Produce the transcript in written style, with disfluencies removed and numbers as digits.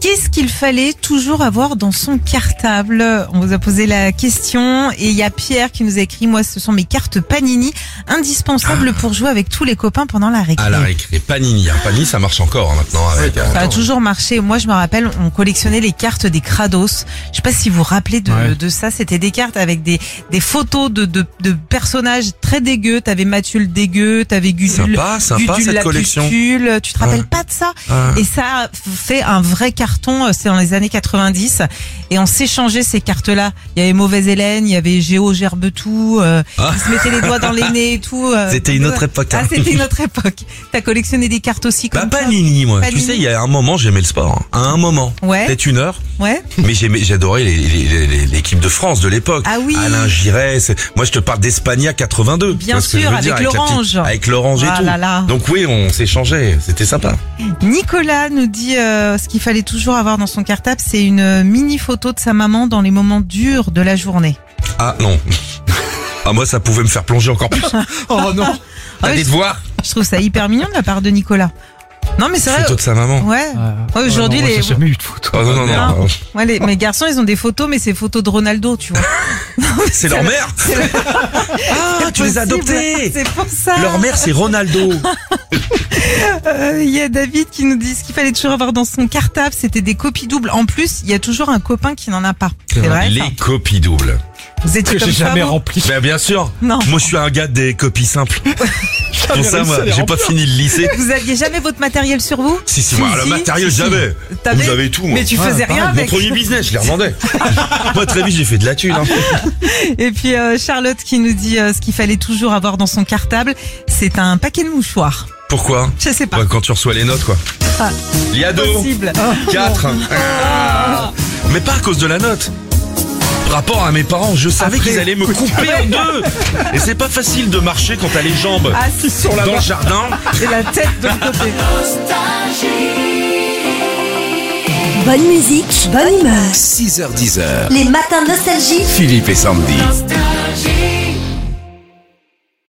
Qu'est-ce qu'il fallait toujours avoir dans son cartable? On vous a posé la question et il y a Pierre qui nous a écrit: moi, ce sont mes cartes Panini, indispensables pour jouer avec tous les copains pendant la récré. À la récré, Panini. Panini, ça marche encore maintenant. Avec, Ça a toujours marché. Moi, je me rappelle, on collectionnait les cartes des Kratos. Je sais pas si vous vous rappelez de ça. C'était des cartes avec des photos de personnages très dégueux. T'avais Mathieu le dégueu, t'avais Gudule. Sympa Gudule cette la collection. putule. Tu te rappelles pas de ça? Et ça a fait un vrai carton. C'est dans les années 90. Et on s'échangeait ces cartes-là. Il y avait Mauvaise Hélène, il y avait Géo Gerbetou. Ils se mettaient les doigts dans les nez et tout. C'était une autre époque. Ah, c'était une autre époque. T'as collectionné des cartes aussi comme ça? Panini, moi. Panini. Tu sais, il y a un moment, j'aimais le sport. À un moment. Ouais. Peut-être une heure. Ouais. Mais j'adorais l'équipe de France de l'époque. Ah oui. Alain Giresse. Moi, je te parle d'Espagna 82. Bien Tu vois ce que je sûr, veux avec dire, la l'orange. avec l'orange et Ah tout. là là. Donc oui, on s'échangeait. C'était sympa. Nicolas nous dit ce qu'il fallait toujours avoir dans son cartable, c'est une mini photo de sa maman dans les moments durs de la journée. Ah non. Ah moi, ça pouvait me faire plonger encore plus. Oh non. T'as ouais, des devoirs. Je trouve ça hyper mignon de la part de Nicolas. Non mais c'est vrai. Photo de sa maman. Ouais. Ouais, aujourd'hui non, moi, les. j'ai jamais eu de photo. Oh non. Non. Ouais, mes garçons ils ont des photos mais c'est photos de Ronaldo, tu vois. C'est leur mère. Ah, tu les as adoptés. C'est pour ça. Leur mère, c'est Ronaldo. Il y a David qui nous dit ce qu'il fallait toujours avoir dans son cartable, c'était des copies doubles. En plus, il y a toujours un copain qui n'en a pas. C'est vrai. Les ça copies doubles. Vous étiez Que comme j'ai ça, jamais vous rempli. Ben bien sûr. Non. Moi, je suis un gars des copies simples. Pour ça, moi, j'ai pas fini le lycée. Vous aviez jamais votre matériel sur vous? Si, moi, le matériel, jamais. T'avais- Vous avez tout, moi. Mais tu faisais rien Mon avec. premier business, je les revendais. Moi, très vite, j'ai fait de la thune. Hein. Et puis Charlotte qui nous dit ce qu'il fallait toujours avoir dans son cartable, c'est un paquet de mouchoirs. Pourquoi? Je sais pas. Ouais, quand tu reçois les notes, quoi. Ah, Liado, possible. 4. Mais pas à cause de la note. Par rapport à mes parents, je savais qu'ils allaient me couper en deux. Et c'est pas facile de marcher quand t'as les jambes Assis sur la dans le jardin. et la tête de l'autre côté. Bonne musique, bonne humeur. 6h10. Les matins nostalgiques. Philippe et Sandy. Nostalgie.